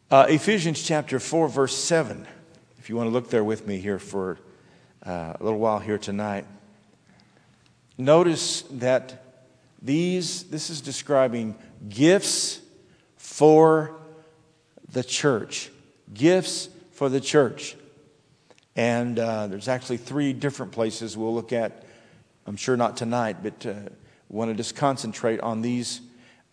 Ephesians chapter 4, verse 7. If you want to look there with me here for a little while here tonight. Notice that this is describing gifts for the church. Gifts for the church. And there's actually 3 different places we'll look at. I'm sure not tonight, but we want to just concentrate on this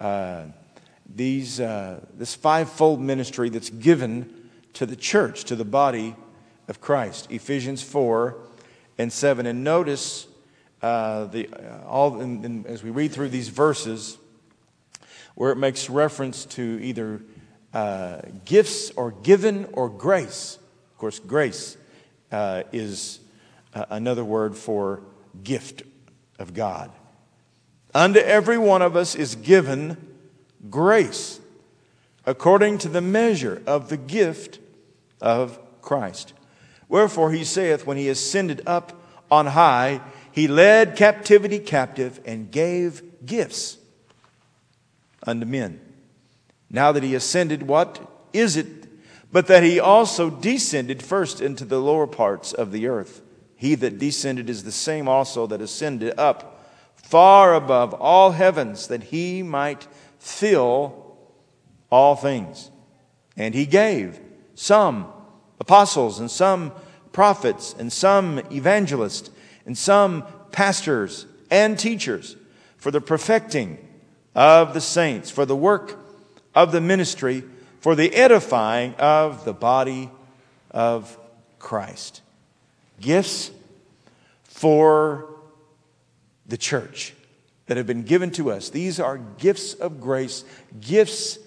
fivefold ministry that's given to the church, to the body of Christ. Ephesians 4 and 7. And notice as we read through these verses, where it makes reference to either gifts or given or grace. Of course, grace is another word for gift of God. Unto every one of us is given grace, according to the measure of the gift of Christ. Wherefore he saith, when he ascended up on high, he led captivity captive and gave gifts unto men. Now that he ascended, what is it but that he also descended first into the lower parts of the earth? He that descended is the same also that ascended up far above all heavens, that he might fill all things. And he gave some apostles, and some prophets, and some evangelists, and some pastors and teachers, for the perfecting of the saints, for the work of the ministry, for the edifying of the body of Christ. Gifts for the church that have been given to us. These are gifts of grace, gifts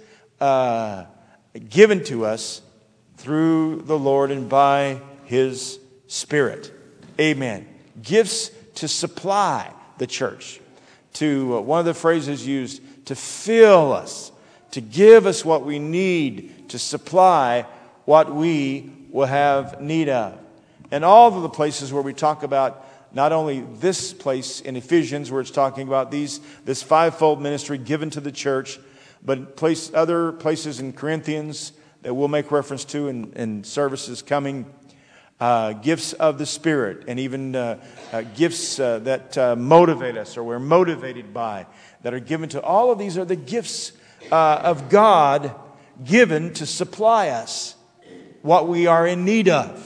given to us through the Lord and by His Spirit. Amen. Gifts to supply the church. To one of the phrases used, to fill us, to give us what we need, to supply what we will have need of. And all of the places where we talk about not only this place in Ephesians where it's talking about this fivefold ministry given to the church, but other places in Corinthians that we'll make reference to in services coming, gifts of the Spirit, and even gifts that motivate us or we're motivated by, that are given to. All of these are the gifts of God given to supply us what we are in need of.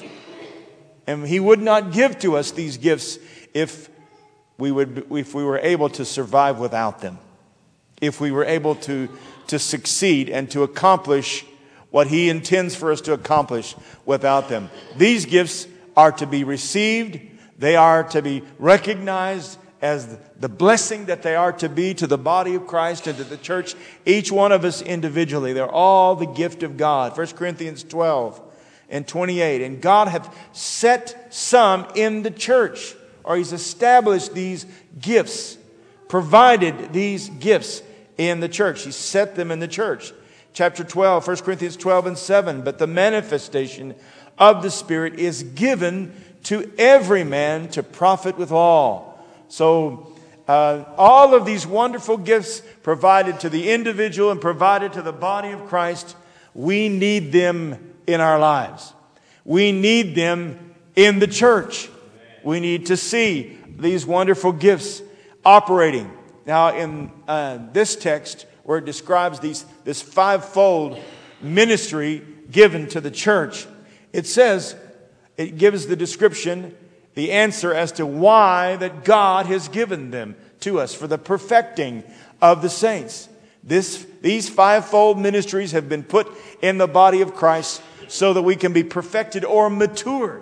And He would not give to us these gifts if we were able to survive without them. If we were able to succeed and to accomplish what He intends for us to accomplish without them. These gifts are to be received. They are to be recognized as the blessing that they are to be to the body of Christ and to the church, each one of us individually. They're all the gift of God. 1 Corinthians 12 and 28. And God hath set some in the church, or He's established these gifts, provided these gifts in the church. He set them in the church. Chapter 12, 1 Corinthians 12 and 7. But the manifestation of the Spirit is given to every man to profit withal. So all of these wonderful gifts provided to the individual and provided to the body of Christ, we need them in our lives. We need them in the church. We need to see these wonderful gifts operating. Now in this text where it describes this fivefold ministry given to the church, it says, it gives the description, the answer as to why that God has given them to us for the perfecting of the saints. These fivefold ministries have been put in the body of Christ so that we can be perfected or matured.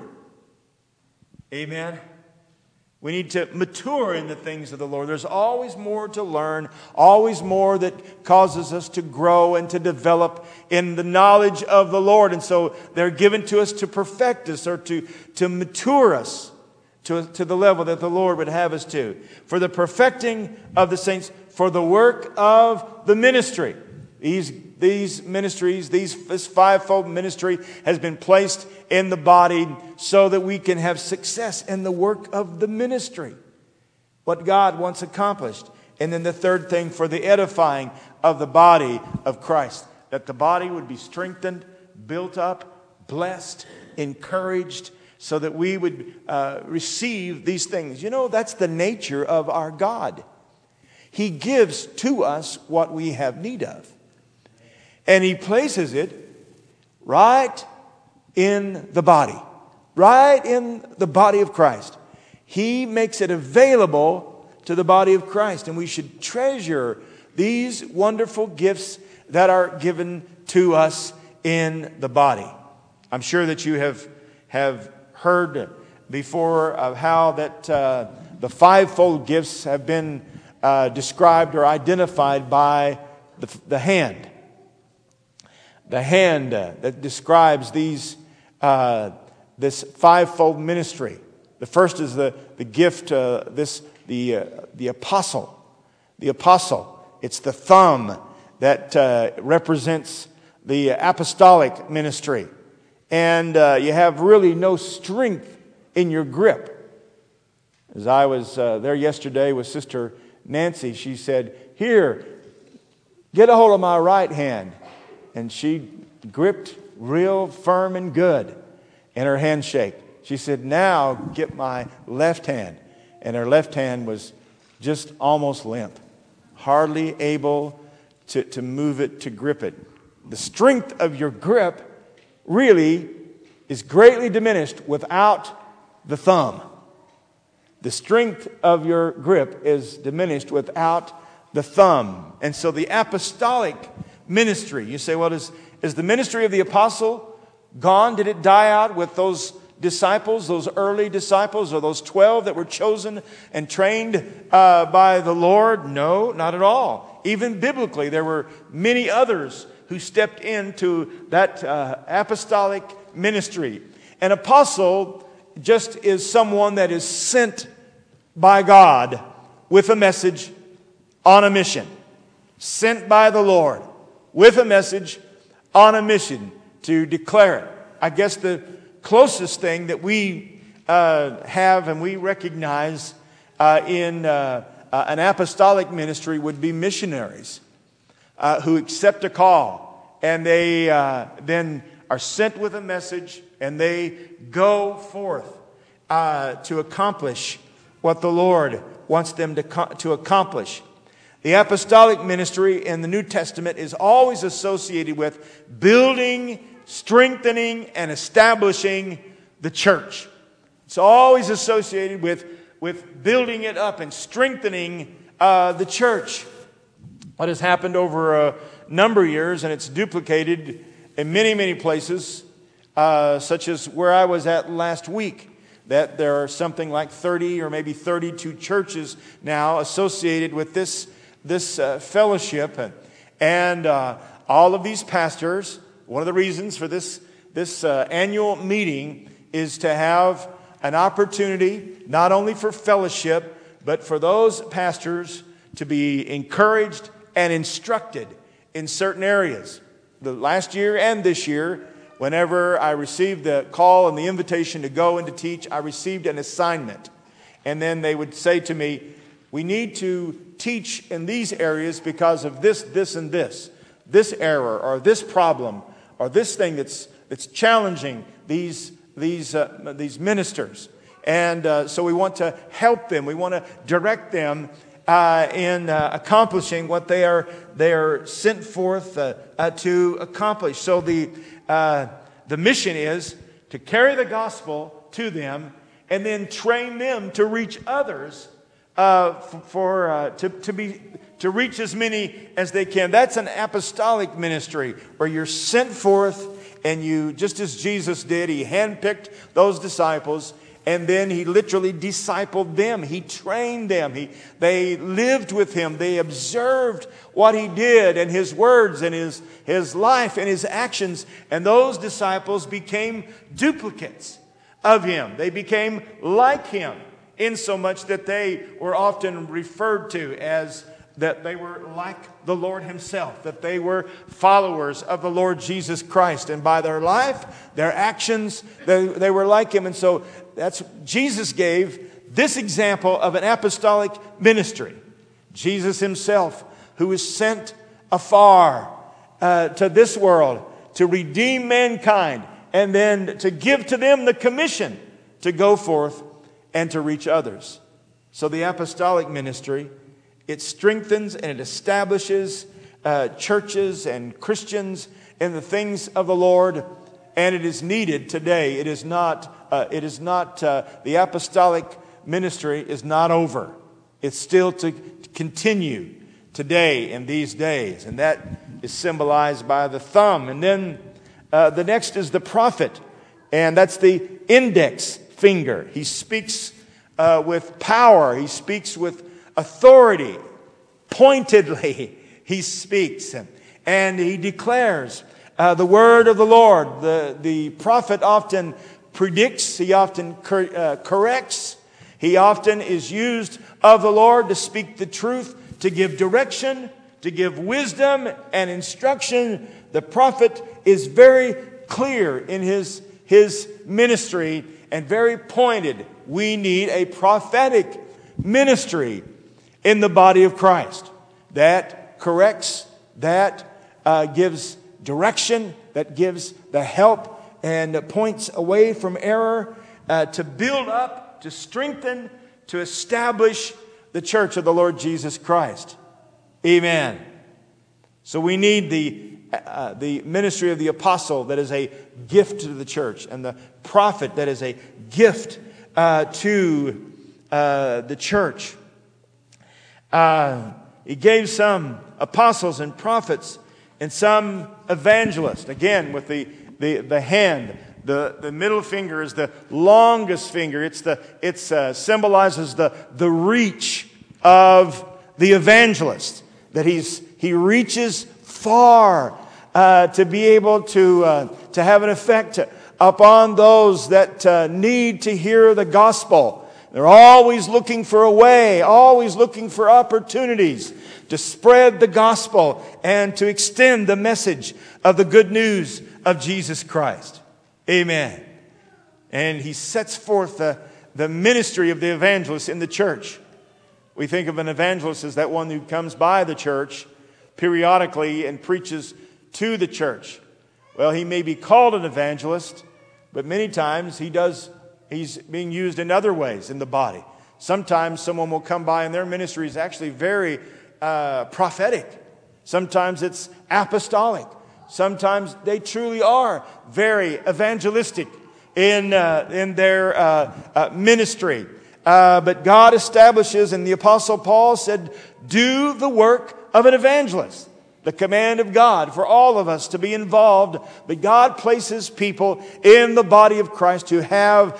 Amen. We need to mature in the things of the Lord. There's always more to learn, always more that causes us to grow and to develop in the knowledge of the Lord. And so they're given to us to perfect us or to mature us to the level that the Lord would have us to. For the perfecting of the saints, for the work of the ministry. These ministries, this fivefold ministry has been placed in the body so that we can have success in the work of the ministry. What God wants accomplished. And then the third thing, for the edifying of the body of Christ. that the body would be strengthened, built up, blessed, encouraged, so that we would receive these things. You know, that's the nature of our God. He gives to us what we have need of. And He places it right in the body. Right in the body of Christ. He makes it available to the body of Christ. And we should treasure these wonderful gifts that are given to us in the body. I'm sure that you have heard before of how that the fivefold gifts have been described or identified by the hand. The hand that describes this fivefold ministry. The first is the gift, the apostle. The apostle. It's the thumb that represents the apostolic ministry. And you have really no strength in your grip. As I was there yesterday with Sister Nancy, she said, "Here, get a hold of my right hand." And she gripped real firm and good in her handshake. She said, "Now get my left hand." And her left hand was just almost limp, hardly able to move it, to grip it. The strength of your grip really is greatly diminished without the thumb. The strength of your grip is diminished without the thumb. And so the apostolic ministry, you say, well, is the ministry of the apostle gone? Did it die out with those disciples, those early disciples, or those 12 that were chosen and trained by the Lord? No, not at all. Even biblically, there were many others who stepped into that apostolic ministry. An apostle just is someone that is sent by God with a message on a mission. Sent by the Lord with a message on a mission to declare it. I guess the closest thing that we have and we recognize in an apostolic ministry would be missionaries who accept a call, and they then are sent with a message, and they go forth to accomplish what the Lord wants them to accomplish. The apostolic ministry in the New Testament is always associated with building, strengthening, and establishing the church. It's always associated with building it up and strengthening the church. What has happened over a number of years, and it's duplicated in many, many places, such as where I was at last week, that there are something like 30 or maybe 32 churches now associated with this fellowship. And all of these pastors, one of the reasons for this annual meeting is to have an opportunity not only for fellowship, but for those pastors to be encouraged and instructed in certain areas. The last year and this year, whenever I received the call and the invitation to go and to teach, I received an assignment. And then they would say to me, "We need to teach in these areas because of this, this, and this. This error or this problem or this thing that's challenging these ministers." And so we want to help them. We want to direct them in accomplishing what they are sent forth to accomplish. So the mission is to carry the gospel to them and then train them to reach others to reach as many as they can. That's an apostolic ministry where you're sent forth, and you, just as Jesus did, He handpicked those disciples, and then He literally discipled them. He trained them. They lived with Him. They observed what He did and His words and His life and His actions. And those disciples became duplicates of Him. They became like Him, insomuch that they were often referred to as that they were like the Lord Himself, that they were followers of the Lord Jesus Christ. And by their life, their actions, they were like Him. And so Jesus gave this example of an apostolic ministry. Jesus Himself, who was sent afar to this world to redeem mankind, and then to give to them the commission to go forth and to reach others. So the apostolic ministry, it strengthens and it establishes churches and Christians in the things of the Lord, and it is needed today. It is not. The apostolic ministry is not over. It's still to continue today in these days, and that is symbolized by the thumb. And then the next is the prophet, and that's the index finger. He speaks with power. He speaks with authority. Pointedly, he speaks, and he declares the word of the Lord. The prophet often predicts. He often corrects. He often is used of the Lord to speak the truth, to give direction, to give wisdom and instruction. The prophet is very clear in his ministry and very pointed. We need a prophetic ministry in the body of Christ that corrects, that gives direction, that gives the help and points away from error, to build up, to strengthen, to establish the church of the Lord Jesus Christ. Amen. So we need the ministry of the apostle that is a gift to the church, and the prophet that is a gift to the church. He gave some apostles and prophets and some evangelists. Again, with the hand. The middle finger is the longest finger. It symbolizes the reach of the evangelist. That he reaches far to be able to have an effect upon those that need to hear the gospel. They're always looking for a way, always looking for opportunities to spread the gospel and to extend the message of the good news of Jesus Christ. Amen. And he sets forth the ministry of the evangelist in the church. We think of an evangelist as that one who comes by the church periodically and preaches to the church. Well, he may be called an evangelist, but many times he's being used in other ways in the body. Sometimes someone will come by and their ministry is actually very prophetic. Sometimes it's apostolic. Sometimes they truly are very evangelistic in their ministry. But God establishes, and the Apostle Paul said, do the work of an evangelist. The command of God for all of us to be involved. But God places people in the body of Christ who have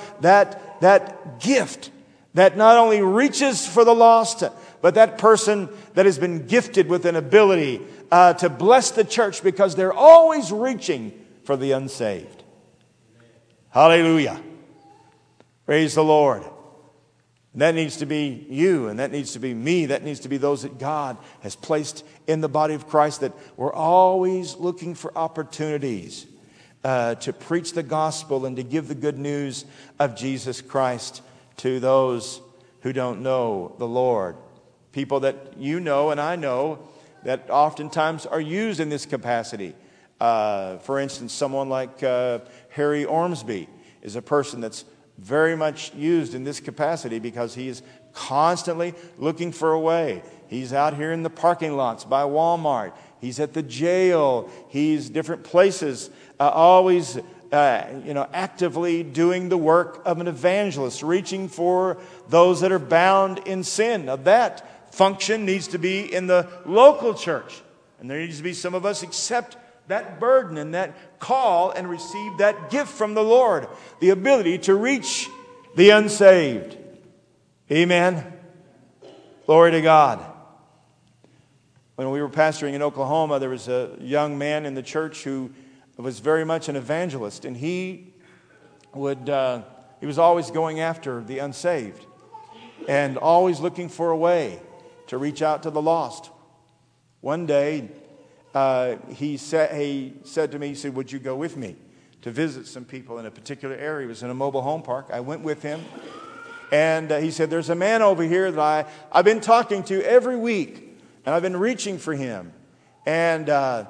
that gift that not only reaches for the lost, but that person that has been gifted with an ability to bless the church because they're always reaching for the unsaved. Hallelujah. Praise the Lord. And that needs to be you, and that needs to be me. That needs to be those that God has placed in the body of Christ, that we're always looking for opportunities to preach the gospel and to give the good news of Jesus Christ to those who don't know the Lord. People that you know and I know that oftentimes are used in this capacity. For instance, someone like Harry Ormsby is a person that's very much used in this capacity because he is constantly looking for a way. He's out here in the parking lots by Walmart. He's at the jail. He's different places, always actively doing the work of an evangelist, reaching for those that are bound in sin. Now that function needs to be in the local church. And there needs to be some of us accept that burden and that call and receive that gift from the Lord, the ability to reach the unsaved. Amen. Glory to God. When we were pastoring in Oklahoma, there was a young man in the church who was very much an evangelist, and he was always going after the unsaved and always looking for a way to reach out to the lost. One day, he said to me, he said, would you go with me to visit some people in a particular area? He was in a mobile home park. I went with him. And he said, there's a man over here that I've been talking to every week. And I've been reaching for him. And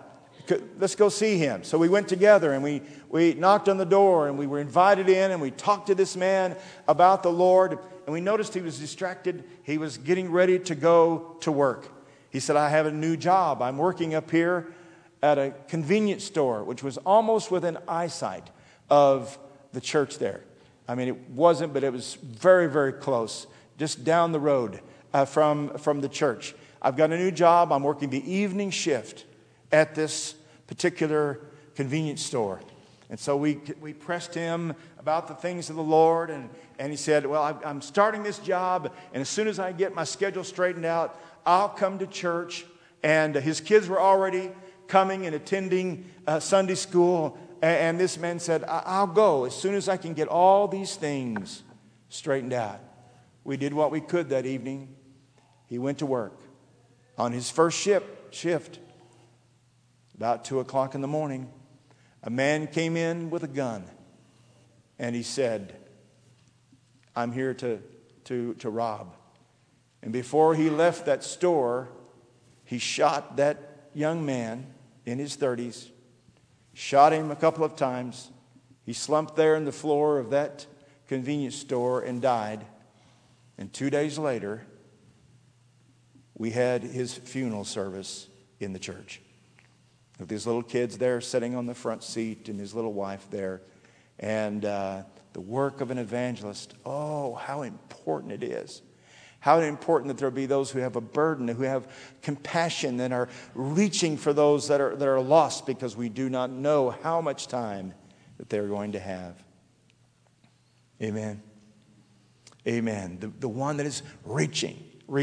let's go see him. So we went together and we knocked on the door and we were invited in and we talked to this man about the Lord. And we noticed he was distracted. He was getting ready to go to work. He said, I have a new job. I'm working up here at a convenience store, which was almost within eyesight of the church there. I mean, it wasn't, but it was very, very close, just down the road from the church. I've got a new job. I'm working the evening shift at this particular convenience store. And so we pressed him about the things of the Lord, and he said, well, I'm starting this job, and as soon as I get my schedule straightened out, I'll come to church. And his kids were already coming and attending Sunday school, and this man said, I'll go as soon as I can get all these things straightened out. We did what we could that evening. He went to work. On his first shift, about 2 o'clock in the morning, a man came in with a gun, and he said, I'm here to rob. And before he left that store, he shot that young man in his 30s, shot him a couple of times. He slumped there in the floor of that convenience store and died. And 2 days later, we had his funeral service in the church, with these little kids there sitting on the front seat and his little wife there. And the work of an evangelist, oh, how important it is. How important that there be those who have a burden, who have compassion and are reaching for those that are lost, because we do not know how much time that they're going to have. Amen. Amen. The one that is reaching.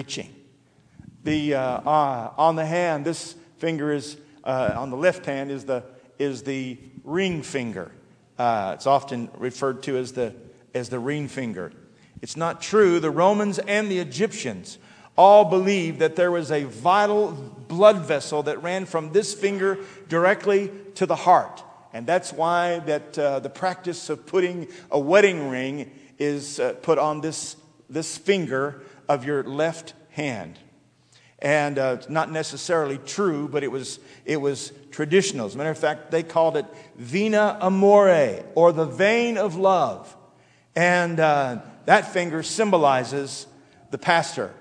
On the hand, this finger is on the left hand is the ring finger. It's often referred to as the ring finger. It's not true. The Romans and the Egyptians all believed that there was a vital blood vessel that ran from this finger directly to the heart. And that's why that the practice of putting a wedding ring is put on this finger of your left hand. And it's not necessarily true, but it was traditional. As a matter of fact, they called it vena amore, or the vein of love. And that finger symbolizes the pastor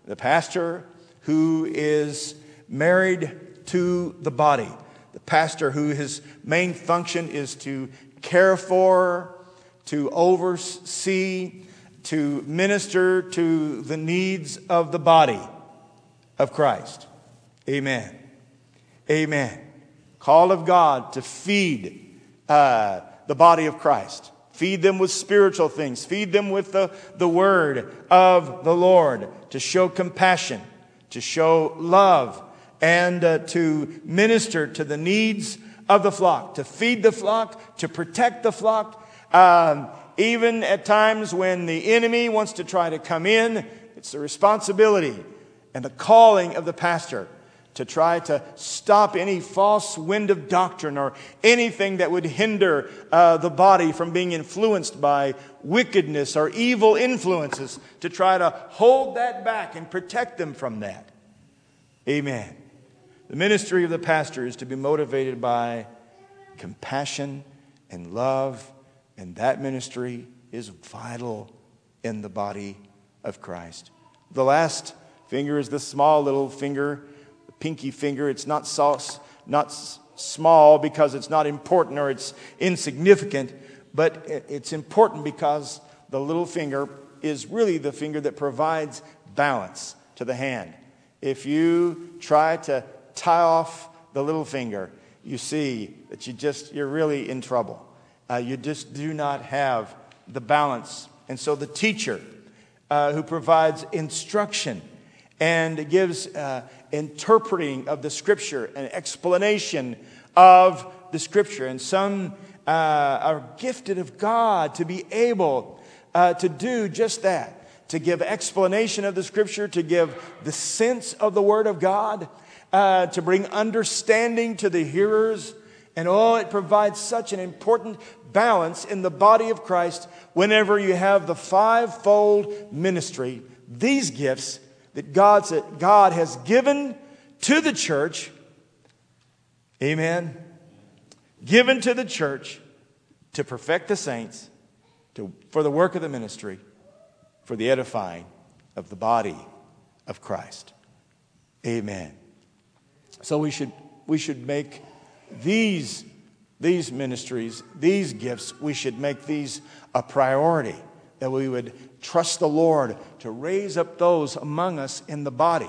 who is married to the body. The pastor who his main function is to care for, to oversee, to minister to the needs of the body of Christ. Amen. Amen. Call of God to feed the body of Christ. Feed them with spiritual things. Feed them with the word of the Lord. To show compassion. To show love. And to minister to the needs of the flock. To feed the flock. To protect the flock. Even at times when the enemy wants to try to come in, it's the responsibility and the calling of the pastor to try to stop any false wind of doctrine or anything that would hinder the body from being influenced by wickedness or evil influences, to try to hold that back and protect them from that. Amen. The ministry of the pastor is to be motivated by compassion and love, and that ministry is vital in the body of Christ. The last finger is the small little finger, the pinky finger. It's not small because it's not important or it's insignificant, but it's important because the little finger is really the finger that provides balance to the hand. If you try to tie off the little finger, you see that you're really in trouble. You just do not have the balance. And so the teacher who provides instruction and gives interpreting of the Scripture, an explanation of the Scripture. And some are gifted of God to be able to do just that, to give explanation of the Scripture, to give the sense of the Word of God, to bring understanding to the hearers. And it provides such an important balance in the body of Christ whenever you have the fivefold ministry, these gifts that God has given to the church Amen. Given to the church to perfect the saints, for the work of the ministry, for the edifying of the body of Christ. Amen. So we should make these ministries, these gifts, we should make these a priority, that we would trust the Lord to raise up those among us in the body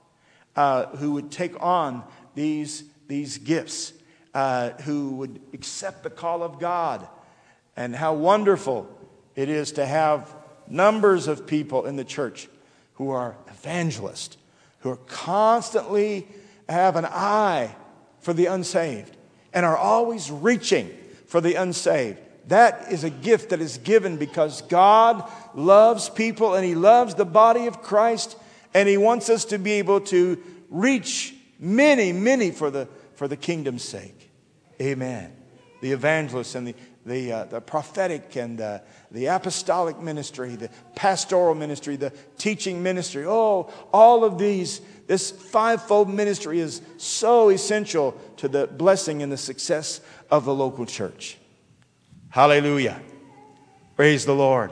who would take on these gifts, who would accept the call of God. And how wonderful it is to have numbers of people in the church who are evangelists, who are constantly have an eye for the unsaved and are always reaching for the unsaved. That is a gift that is given because God loves people and He loves the body of Christ, and He wants us to be able to reach many for the kingdom's sake. Amen. The evangelists and the prophetic and the apostolic ministry, the pastoral ministry, the teaching ministry. Oh, all of these, this fivefold ministry is so essential to the blessing and the success of the local church. Hallelujah. Praise the Lord.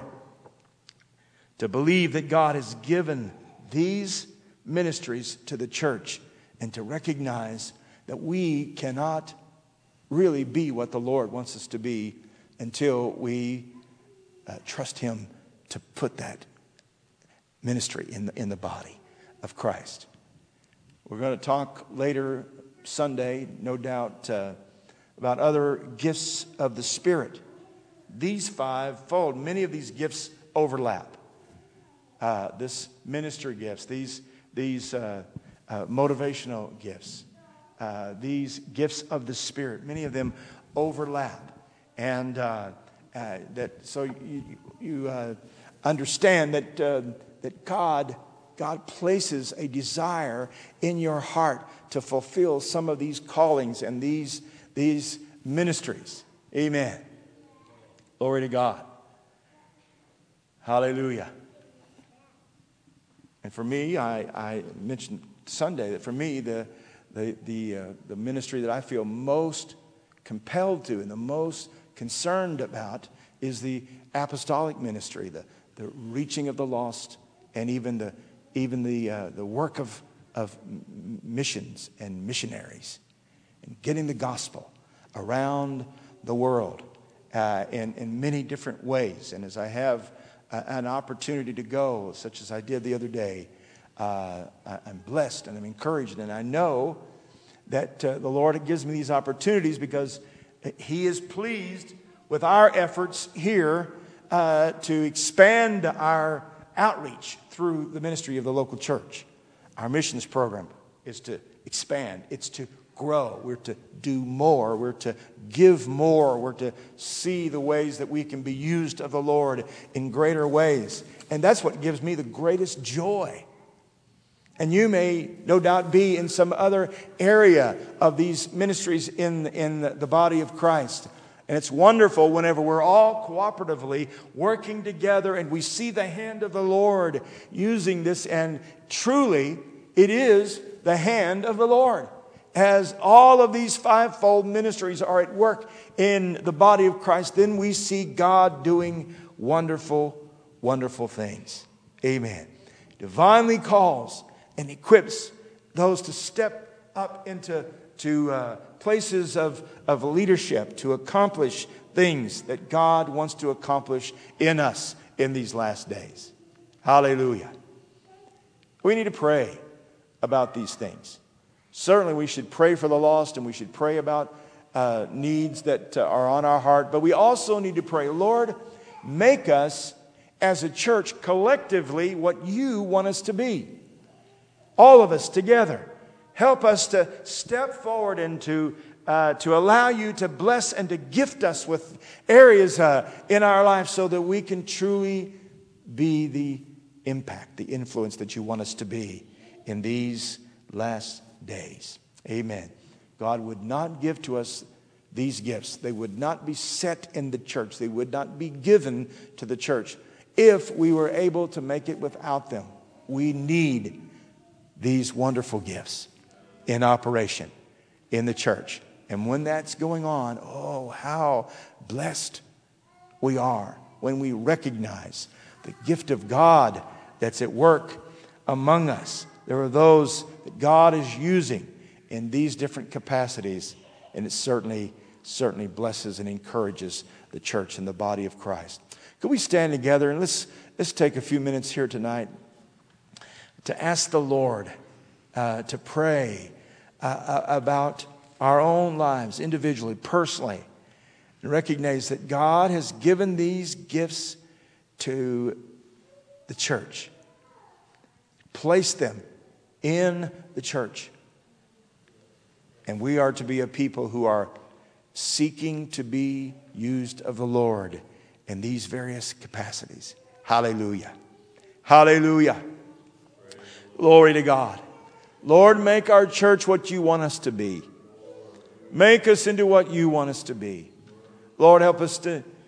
To believe that God has given these ministries to the church and to recognize that we cannot really be what the Lord wants us to be until we trust Him to put that ministry in the body of Christ. We're going to talk later Sunday, no doubt, about other gifts of the Spirit. These fivefold, many of these gifts overlap. This ministry gifts, these motivational gifts, these gifts of the Spirit, many of them overlap. And so you understand that God places a desire in your heart to fulfill some of these callings and these ministries. Amen. Glory to God. Hallelujah. And for me, I mentioned Sunday that for me the ministry that I feel most compelled to and the most concerned about is the apostolic ministry, the reaching of the lost, and even the work of missions and missionaries, and getting the gospel around the world in many different ways. And as I have an opportunity to go, such as I did the other day, I'm blessed and I'm encouraged, and I know that the Lord gives me these opportunities because He is pleased with our efforts here to expand our outreach through the ministry of the local church. Our missions program is to expand. It's to grow. We're to do more. We're to give more. We're to see the ways that we can be used of the Lord in greater ways. And that's what gives me the greatest joy. And you may no doubt be in some other area of these ministries in the body of Christ. And it's wonderful whenever we're all cooperatively working together and we see the hand of the Lord using this. And truly, it is the hand of the Lord. As all of these fivefold ministries are at work in the body of Christ, then we see God doing wonderful, wonderful things. Amen. Divinely calls and equips those to step up into places of leadership to accomplish things that God wants to accomplish in us in these last days. Hallelujah. We need to pray about these things. Certainly we should pray for the lost, and we should pray about needs that are on our heart. But we also need to pray, Lord, make us as a church collectively what you want us to be. All of us together. Help us to step forward and to allow you to bless and to gift us with areas in our life so that we can truly be the impact, the influence that you want us to be in these last days. Amen. God would not give to us these gifts. They would not be set in the church. They would not be given to the church if we were able to make it without them. We need these wonderful gifts in operation. in the church. And when that's going on, oh, how blessed we are when we recognize the gift of God that's at work among us. There are those that God is using in these different capacities, and it certainly blesses and encourages the church and the body of Christ. Could we stand together and let's take a few minutes here tonight to ask the Lord to pray about our own lives individually, personally, and recognize that God has given these gifts to the church. Place them in the church. And we are to be a people who are seeking to be used of the Lord in these various capacities. Hallelujah. Hallelujah. Glory to God. Lord, make our church what you want us to be. Make us into what you want us to be. Lord, help us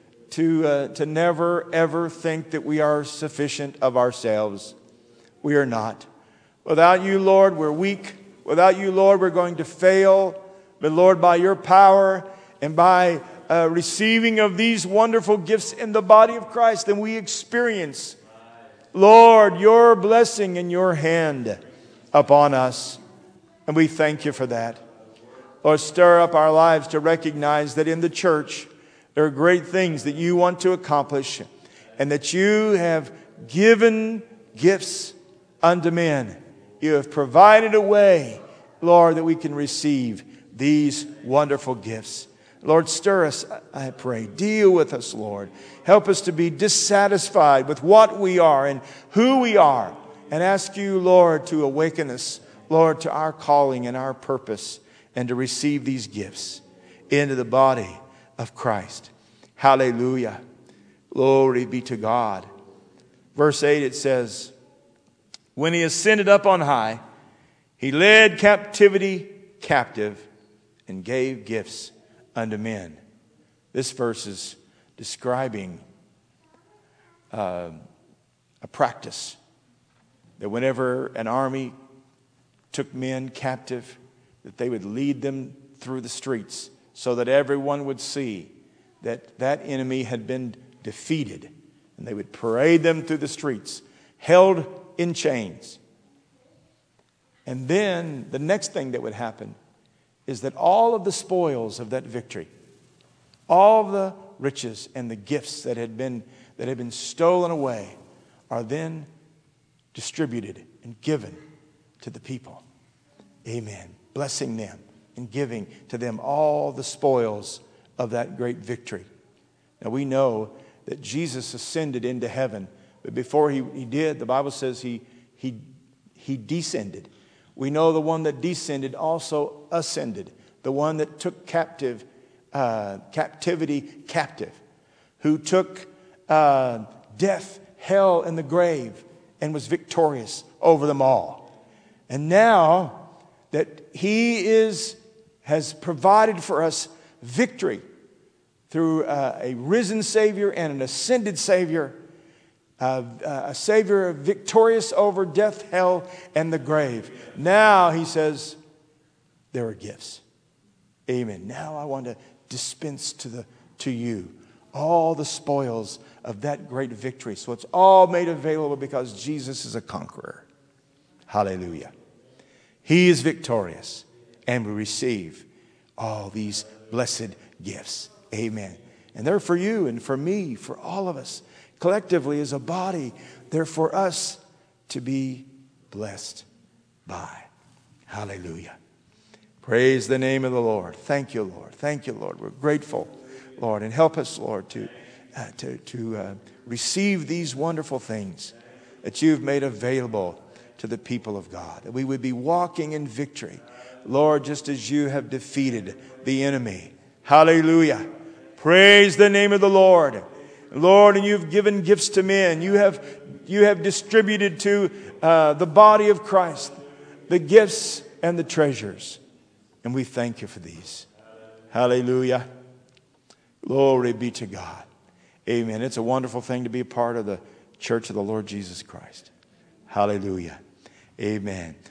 to never, ever think that we are sufficient of ourselves. We are not. Without you, Lord, we're weak. Without you, Lord, we're going to fail. But Lord, by your power and by receiving of these wonderful gifts in the body of Christ, then we experience, Lord, your blessing and your hand upon us. And we thank you for that. Lord, stir up our lives to recognize that in the church, there are great things that you want to accomplish and that you have given gifts unto men. You have provided a way, Lord, that we can receive these wonderful gifts. Lord, stir us, I pray. Deal with us, Lord. Help us to be dissatisfied with what we are and who we are. And ask you, Lord, to awaken us, Lord, to our calling and our purpose and to receive these gifts into the body of Christ. Hallelujah. Glory be to God. Verse 8, it says, when he ascended up on high, he led captivity captive and gave gifts unto men. This verse is describing a practice that whenever an army took men captive, that they would lead them through the streets so that everyone would see that that enemy had been defeated. And they would parade them through the streets, held in chains. And then the next thing that would happen is that all of the spoils of that victory, all the riches and the gifts that had been stolen away are then distributed and given to the people. Amen. Blessing them and giving to them all the spoils of that great victory. Now we know that Jesus ascended into heaven, but before he did, the Bible says he descended. We know the one that descended also ascended. The one that took captivity captive. Who took death, hell, and the grave and was victorious over them all. And now that he has provided for us victory through a risen Savior and an ascended Savior, a Savior victorious over death, hell, and the grave. Now, he says, there are gifts. Amen. Now I want to dispense to you all the spoils of that great victory. So it's all made available because Jesus is a conqueror. Hallelujah. He is victorious, and we receive all these blessed gifts. Amen. And they're for you and for me, for all of us. Collectively as a body, they're for us to be blessed by. Hallelujah. Praise the name of the Lord. Thank you, Lord. Thank you, Lord. We're grateful, Lord. And help us, Lord, to receive these wonderful things that you've made available to the people of God. That we would be walking in victory, Lord, just as you have defeated the enemy. Hallelujah. Praise the name of the Lord. Lord, and you've given gifts to men. You have distributed to the body of Christ the gifts and the treasures. And we thank you for these. Hallelujah. Glory be to God. Amen. It's a wonderful thing to be a part of the church of the Lord Jesus Christ. Hallelujah. Amen.